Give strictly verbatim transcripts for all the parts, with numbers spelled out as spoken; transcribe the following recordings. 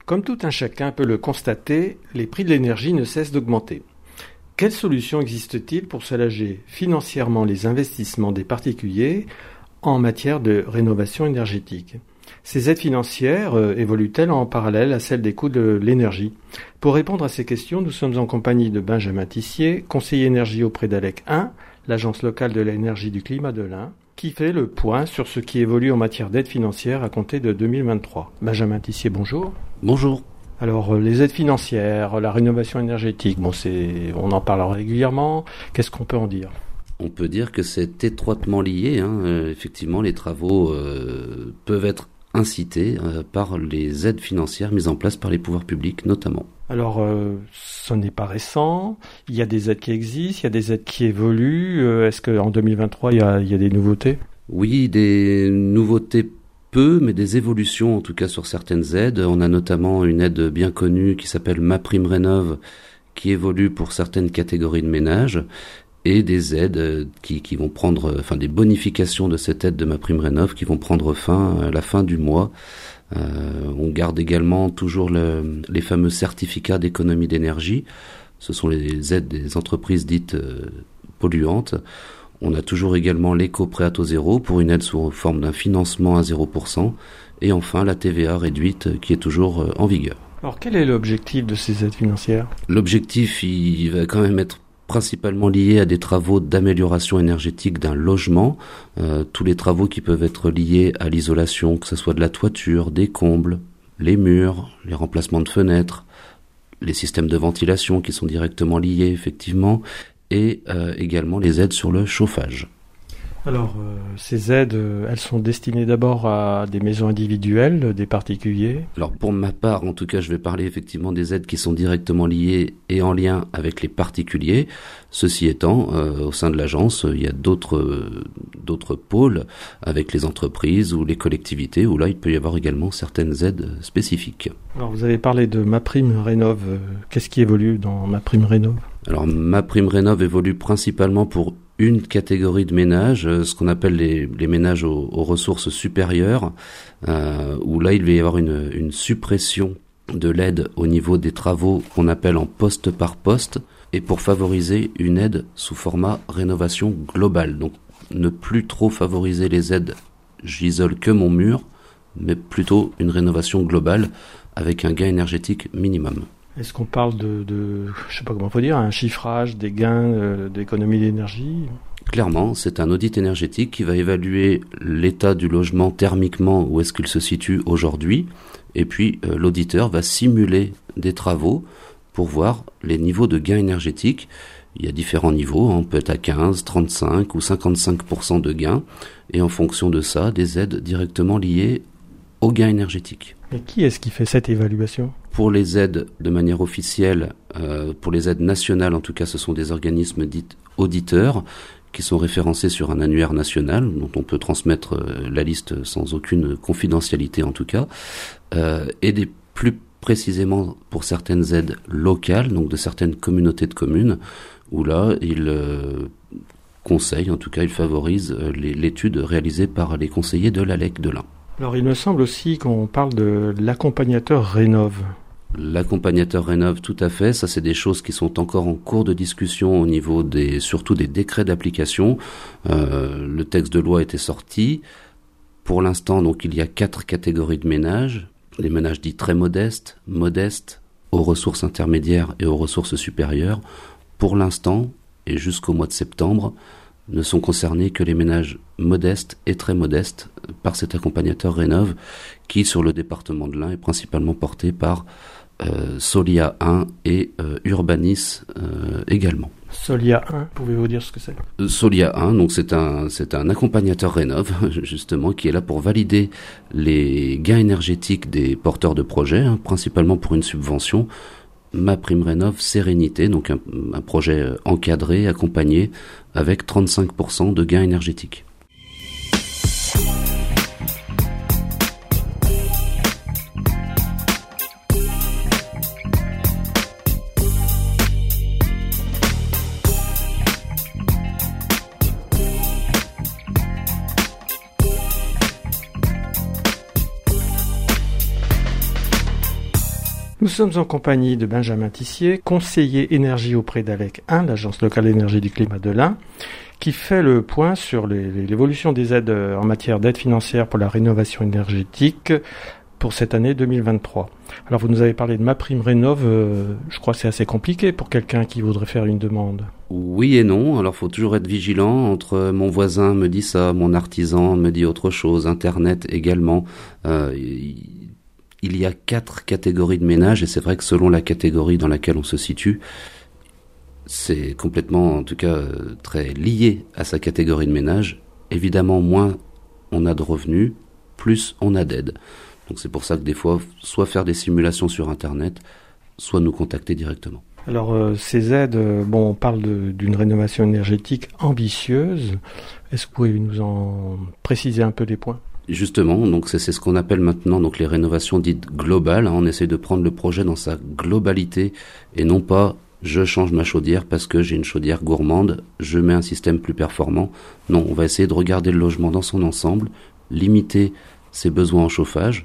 Comme tout un chacun peut le constater, les prix de l'énergie ne cessent d'augmenter. Quelles solutions existe-t-il pour soulager financièrement les investissements des particuliers en matière de rénovation énergétique ? Ces aides financières euh, évoluent-elles en parallèle à celles des coûts de l'énergie ? Pour répondre à ces questions, nous sommes en compagnie de Benjamin Tissier, conseiller énergie auprès d'Alec un, l'agence locale de l'énergie du climat de l'Ain, qui fait le point sur ce qui évolue en matière d'aide financière à compter de deux mille vingt-trois. Benjamin Tissier, bonjour. Bonjour. Alors, les aides financières, la rénovation énergétique, bon, c'est, on en parle régulièrement. Qu'est-ce qu'on peut en dire ? On peut dire que c'est étroitement lié. Hein. Euh, effectivement, les travaux euh, peuvent être incités euh, par les aides financières mises en place par les pouvoirs publics, notamment. Alors, euh, ce n'est pas récent. Il y a des aides qui existent, il y a des aides qui évoluent. Euh, est-ce qu'en deux mille vingt-trois, il y a, il y a des nouveautés ? Oui, des nouveautés peu, mais des évolutions en tout cas sur certaines aides. On a notamment une aide bien connue qui s'appelle MaPrimeRénov', qui évolue pour certaines catégories de ménages, et des aides qui, qui vont prendre, enfin des bonifications de cette aide de MaPrimeRénov' qui vont prendre fin à la fin du mois. Euh, on garde également toujours le, les fameux certificats d'économie d'énergie. Ce sont les aides des entreprises dites euh, polluantes. On a toujours également l'éco-prêt à taux zéro pour une aide sous forme d'un financement à zéro pour cent. Et enfin la T V A réduite qui est toujours euh, en vigueur. Alors quel est l'objectif de ces aides financières ? L'objectif, il va quand même être principalement lié à des travaux d'amélioration énergétique d'un logement, euh, tous les travaux qui peuvent être liés à l'isolation, que ce soit de la toiture, des combles, les murs, les remplacements de fenêtres, les systèmes de ventilation qui sont directement liés effectivement, et euh, également les aides sur le chauffage. Alors, euh, ces aides, euh, elles sont destinées d'abord à des maisons individuelles, des particuliers ? Alors, pour ma part, en tout cas, je vais parler effectivement des aides qui sont directement liées et en lien avec les particuliers. Ceci étant, euh, au sein de l'agence, il y a d'autres, euh, d'autres pôles avec les entreprises ou les collectivités, où là, il peut y avoir également certaines aides spécifiques. Alors, vous avez parlé de MaPrimeRénov'. Euh, qu'est-ce qui évolue dans MaPrimeRénov'? Alors, MaPrimeRénov' évolue principalement pour une catégorie de ménages, ce qu'on appelle les, les ménages aux, aux ressources supérieures, euh, où là il va y avoir une, une suppression de l'aide au niveau des travaux qu'on appelle en poste par poste, et pour favoriser une aide sous format rénovation globale. Donc ne plus trop favoriser les aides j'isole que mon mur, mais plutôt une rénovation globale avec un gain énergétique minimum. Est-ce qu'on parle de, de je sais pas comment faut dire, un chiffrage des gains euh, d'économie d'énergie ? Clairement, c'est un audit énergétique qui va évaluer l'état du logement thermiquement, où est-ce qu'il se situe aujourd'hui, et puis euh, l'auditeur va simuler des travaux pour voir les niveaux de gains énergétiques. Il y a différents niveaux, hein, on peut être à quinze, trente-cinq ou cinquante-cinq pour cent de gains, et en fonction de ça, des aides directement liées au gain énergétique. Et qui est-ce qui fait cette évaluation ? Pour les aides de manière officielle, euh, pour les aides nationales en tout cas, ce sont des organismes dits auditeurs qui sont référencés sur un annuaire national dont on peut transmettre euh, la liste sans aucune confidentialité en tout cas, euh, et des plus précisément pour certaines aides locales, donc de certaines communautés de communes, où là ils euh, conseillent, en tout cas ils favorisent euh, les, l'étude réalisée par les conseillers de l'Alec de l'Ain. Alors il me semble aussi qu'on parle de l'accompagnateur Rénov'. L'accompagnateur Rénov', tout à fait. Ça, c'est des choses qui sont encore en cours de discussion au niveau des, surtout des décrets d'application. Euh, le texte de loi était sorti. Pour l'instant, donc, il y a quatre catégories de ménages. Les ménages dits très modestes, modestes, aux ressources intermédiaires et aux ressources supérieures. Pour l'instant, et jusqu'au mois de septembre, ne sont concernés que les ménages modestes et très modestes par cet accompagnateur Rénov' qui, sur le département de l'Ain, est principalement porté par euh, Solia un et euh, Urbanis euh, également. Solia un, pouvez-vous dire ce que c'est ? euh, Solia un, donc c'est un, c'est un accompagnateur Rénov', justement, qui est là pour valider les gains énergétiques des porteurs de projets, hein, principalement pour une subvention. MaPrimeRénov' Sérénité, donc un, un projet encadré, accompagné, avec trente-cinq pour cent de gains énergétiques. sommes en compagnie de Benjamin Tissier, conseiller énergie auprès d'ALEC un, l'Agence locale d'énergie du climat de l'Ain, qui fait le point sur les, l'évolution des aides en matière d'aide financière pour la rénovation énergétique pour cette année deux mille vingt-trois. Alors vous nous avez parlé de MaPrimeRénov', euh, je crois que c'est assez compliqué pour quelqu'un qui voudrait faire une demande. Oui et non, alors faut toujours être vigilant entre mon voisin me dit ça, mon artisan me dit autre chose, Internet également. Euh, il y a quatre catégories de ménages et c'est vrai que selon la catégorie dans laquelle on se situe, c'est complètement en tout cas très lié à sa catégorie de ménage. Évidemment, moins on a de revenus, plus on a d'aide. Donc c'est pour ça que des fois, soit faire des simulations sur Internet, soit nous contacter directement. Alors euh, ces aides, euh, bon, on parle de, d'une rénovation énergétique ambitieuse. Est-ce que vous pouvez nous en préciser un peu les points ? Justement, donc c'est, c'est ce qu'on appelle maintenant donc les rénovations dites globales. Hein. On essaie de prendre le projet dans sa globalité et non pas je change ma chaudière parce que j'ai une chaudière gourmande, je mets un système plus performant. Non, on va essayer de regarder le logement dans son ensemble, limiter ses besoins en chauffage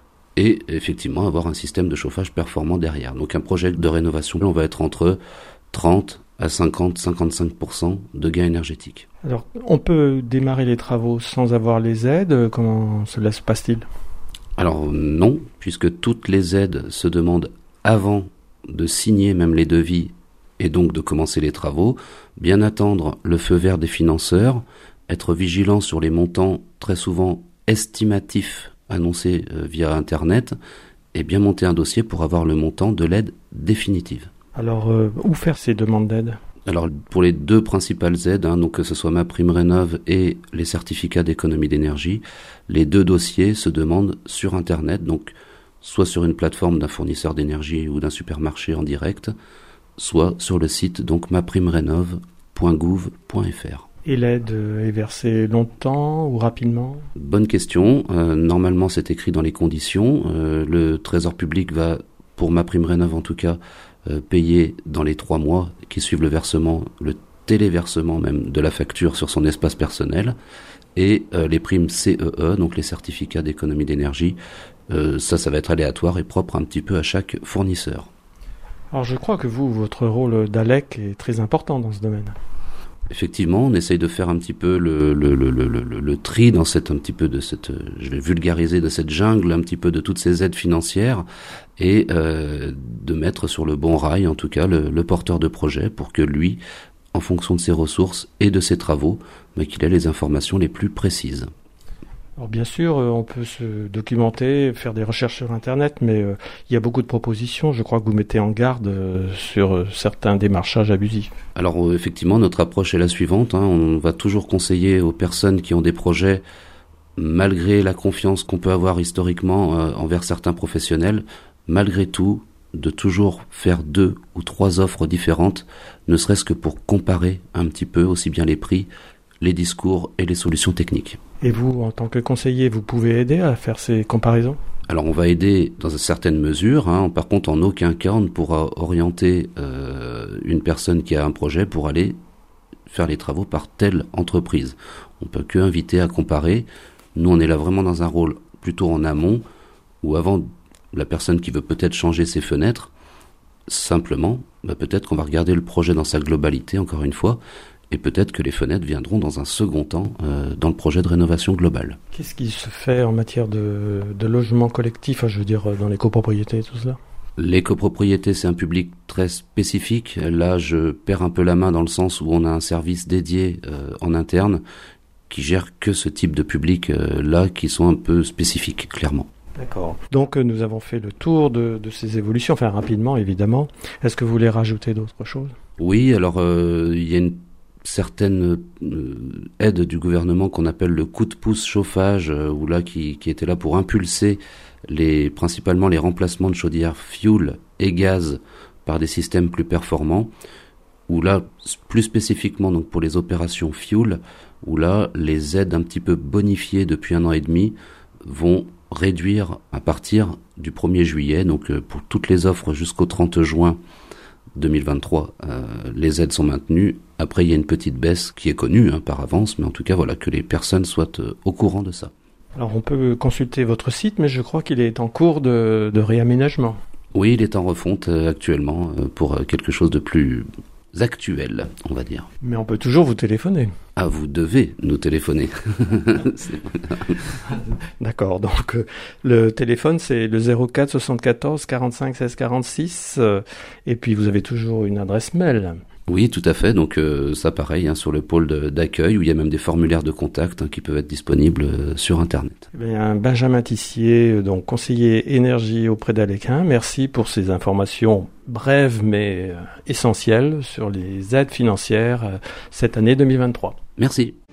et effectivement avoir un système de chauffage performant derrière. Donc un projet de rénovation, on va être entre trente à cinquante à cinquante-cinq pour cent de gains énergétiques. Alors, on peut démarrer les travaux sans avoir les aides. Comment cela se passe-t-il ? Alors non, puisque toutes les aides se demandent avant de signer même les devis et donc de commencer les travaux, bien attendre le feu vert des financeurs, être vigilant sur les montants très souvent estimatifs annoncés euh, via Internet et bien monter un dossier pour avoir le montant de l'aide définitive. Alors, euh, où faire ces demandes d'aide ? Alors, pour les deux principales aides, hein, donc que ce soit MaPrimeRénov' et les certificats d'économie d'énergie, les deux dossiers se demandent sur Internet, donc soit sur une plateforme d'un fournisseur d'énergie ou d'un supermarché en direct, soit sur le site donc maprimerenov point gouv point f r. Et l'aide est versée longtemps ou rapidement ? Bonne question. Euh, normalement, c'est écrit dans les conditions. Euh, le Trésor public va, pour MaPrimeRénov' en tout cas, euh, payer dans les trois mois qui suivent le versement, le téléversement même de la facture sur son espace personnel. Et euh, les primes C E E, donc les certificats d'économie d'énergie, euh, ça, ça va être aléatoire et propre un petit peu à chaque fournisseur. Alors je crois que vous, votre rôle d'ALEC est très important dans ce domaine. Effectivement, on essaye de faire un petit peu le, le, le, le, le, le tri dans cette, un petit peu de cette, je vais vulgariser, de cette jungle, un petit peu de toutes ces aides financières et euh, de mettre sur le bon rail, en tout cas, le, le porteur de projet pour que lui, en fonction de ses ressources et de ses travaux, bah, qu'il ait les informations les plus précises. Alors bien sûr, on peut se documenter, faire des recherches sur Internet, mais euh, il y a beaucoup de propositions. Je crois que vous mettez en garde euh, sur euh, certains démarchages abusifs. Alors euh, effectivement, notre approche est la suivante. Hein. On va toujours conseiller aux personnes qui ont des projets, malgré la confiance qu'on peut avoir historiquement euh, envers certains professionnels, malgré tout, de toujours faire deux ou trois offres différentes, ne serait-ce que pour comparer un petit peu aussi bien les prix, les discours et les solutions techniques. Et vous, en tant que conseiller, vous pouvez aider à faire ces comparaisons ? Alors on va aider dans une certaine mesure, hein. Par contre en aucun cas on ne pourra orienter euh, une personne qui a un projet pour aller faire les travaux par telle entreprise. On peut que inviter à comparer. Nous on est là vraiment dans un rôle plutôt en amont, où avant la personne qui veut peut-être changer ses fenêtres, simplement, bah peut-être qu'on va regarder le projet dans sa globalité encore une fois, et peut-être que les fenêtres viendront dans un second temps euh, dans le projet de rénovation globale. Qu'est-ce qui se fait en matière de, de logement collectif, je veux dire dans les copropriétés et tout cela ? Les copropriétés, c'est un public très spécifique. Là, je perds un peu la main dans le sens où on a un service dédié euh, en interne qui gère que ce type de public-là euh, qui sont un peu spécifiques, clairement. D'accord. Donc, euh, nous avons fait le tour de, de ces évolutions, enfin rapidement, évidemment. Est-ce que vous voulez rajouter d'autres choses ? Oui, alors euh, il y a une certaines euh, aides du gouvernement qu'on appelle le coup de pouce chauffage, euh, ou là qui, qui était là pour impulser les, principalement les remplacements de chaudières fuel et gaz par des systèmes plus performants, ou là plus spécifiquement donc pour les opérations fuel, où là les aides un petit peu bonifiées depuis un an et demi vont réduire à partir du premier juillet, donc euh, pour toutes les offres jusqu'au trente juin deux mille vingt-trois, euh, les aides sont maintenues. Après, il y a une petite baisse qui est connue hein, par avance, mais en tout cas, voilà, que les personnes soient euh, au courant de ça. Alors, on peut consulter votre site, mais je crois qu'il est en cours de, de réaménagement. Oui, il est en refonte euh, actuellement euh, pour euh, quelque chose de plus actuel, on va dire. Mais on peut toujours vous téléphoner. Ah, vous devez nous téléphoner. D'accord, donc euh, le téléphone c'est le zéro quatre soixante-quatorze quarante-cinq seize quarante-six euh, et puis vous avez toujours une adresse mail. Oui, tout à fait. Donc euh, ça pareil hein, sur le pôle de, d'accueil où il y a même des formulaires de contact hein, qui peuvent être disponibles euh, sur Internet. Eh bien, Benjamin Tissier, donc conseiller énergie auprès d'Alequin, merci pour ces informations brèves mais euh, essentielles sur les aides financières euh, cette année deux mille vingt-trois. Merci.